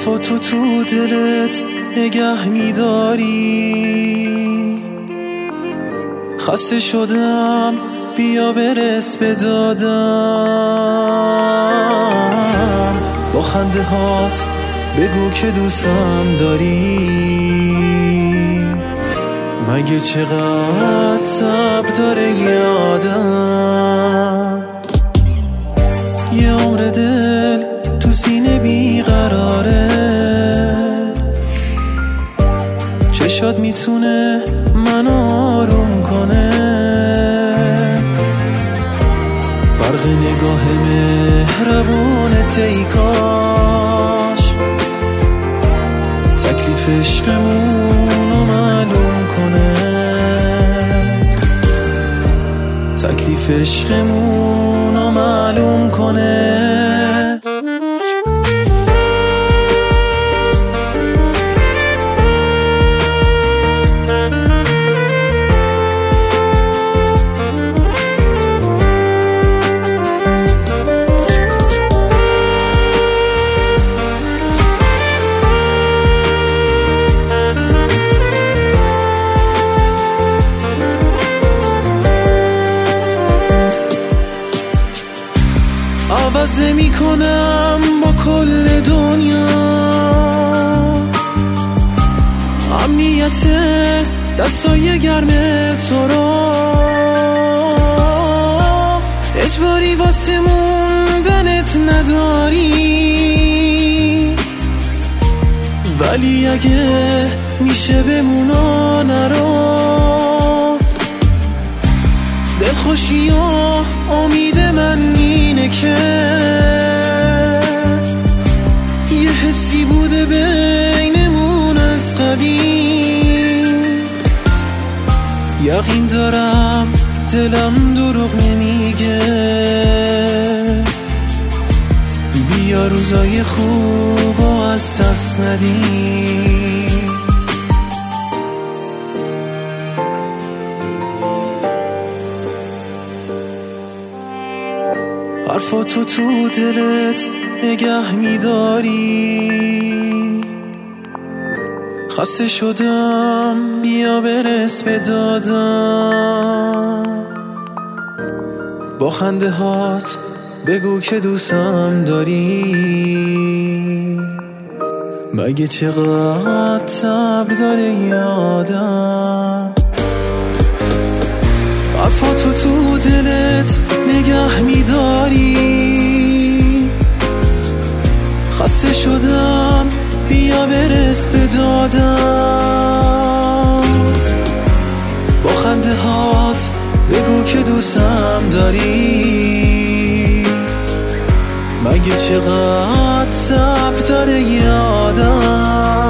حرفاتو تو دلت نگه میداری، خسته شدم بیا برس به دادم. با خنده هات بگو که دوستم داری، مگه چقدر صبر داره یادم. یه عمر دل تو سینه بیقراره، چشات میتونه منو آروم کنه. برق نگاه مهربونت ای کاش تکلیف عشقمونو معلوم کنه، تکلیف عشقمونو معلوم کنه. عوض میکنم با کل دنیا، امنیت دستای گرم تو را اجباری واسه موندنت نداری. ولی اگه میشه بمونا نرو، دلخوشی و امید من اینه که یه حسی بوده بینمون از قدیم. یقین دارم دلم دروغ نمیگه، بیا روزای خوب از دست ندیم. حرفاتو تو دلت نگه میداری، خسته شدم بیا برس به دادم. با خنده هات بگو که دوستم داری، مگه چقدر صبر داره یادم. حرفاتو تو دلت نگه میداری، خسته شدم بیا برس به دادم. با خنده هات بگو که دوستم داری، مگه چقدر صبر داره یادم.